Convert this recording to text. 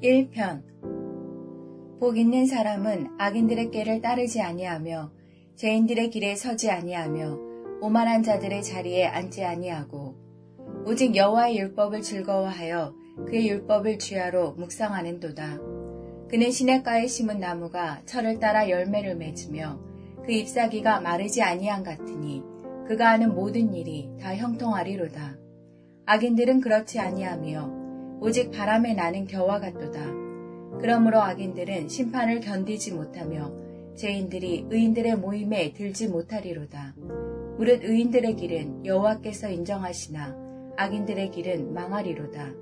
1편 복 있는 사람은 악인들의 꾀를 따르지 아니하며 죄인들의 길에 서지 아니하며 오만한 자들의 자리에 앉지 아니하고 오직 여호와의 율법을 즐거워하여 그의 율법을 주야로 묵상하는도다. 그는 시냇가에 심은 나무가 철을 따라 열매를 맺으며 그 잎사귀가 마르지 아니한 같으니 그가 하는 모든 일이 다 형통하리로다. 악인들은 그렇지 아니하며 오직 바람에 나는 겨와 같도다. 그러므로 악인들은 심판을 견디지 못하며 죄인들이 의인들의 모임에 들지 못하리로다. 무릇 의인들의 길은 여호와께서 인정하시나 악인들의 길은 망하리로다.